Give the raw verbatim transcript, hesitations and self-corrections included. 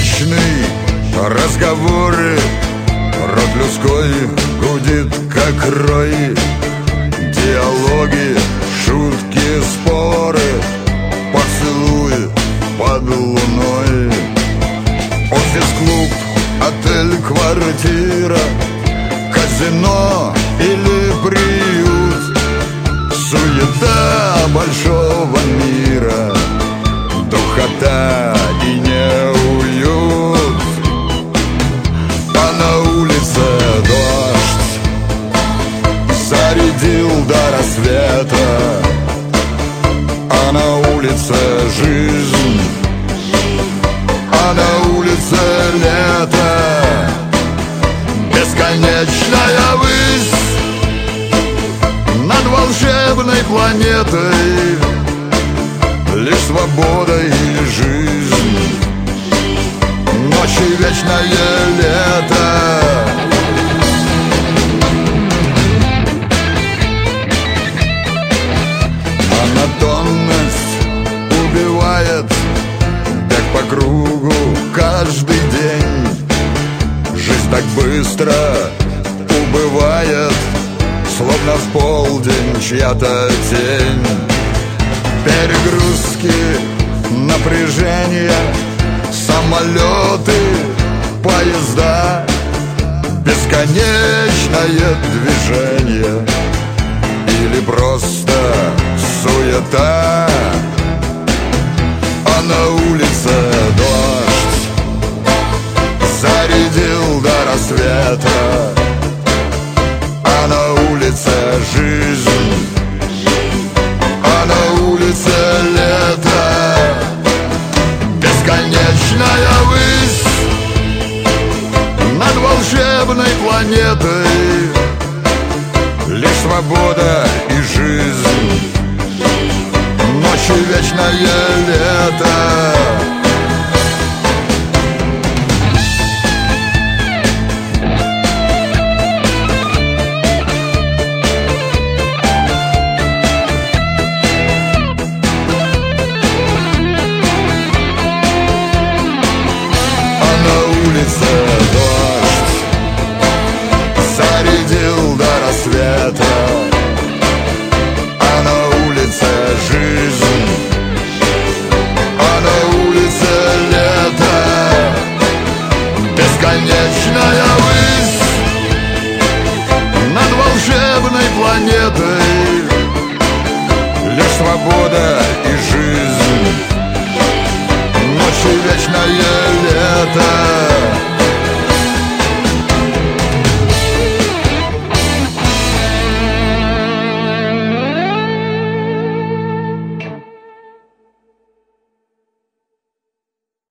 бесконечный разговоры. Род людской гудит, как рой. Диалоги, шутки, споры, поцелуи под луной. Офис-клуб, отель, квартира, казино или приют. Суета большого мира, духота и неуют. А на улице дождь зарядил до рассвета. А на улице жизнь, а на улице лето. Бесконечная высь над волшебной планетой. Лишь свобода и жизнь, ночь и вечное лето. Монотонность убивает, бег по кругу каждый день. Жизнь так быстро убывает, словно в полдень чья-то тень. Перегрузки, напряжение, самолеты, поезда, бесконечное движение или просто суета. А на улице дождь зарядил до рассвета. А на улице жизнь, а на улице лето. Бесконечная высь над волшебной планетой. Лишь свобода и жизнь, ночь и вечное лето. Дождь зарядил до рассвета. А на улице жизнь, а на улице лето. Бесконечная высь над волшебной планетой. Лишь свобода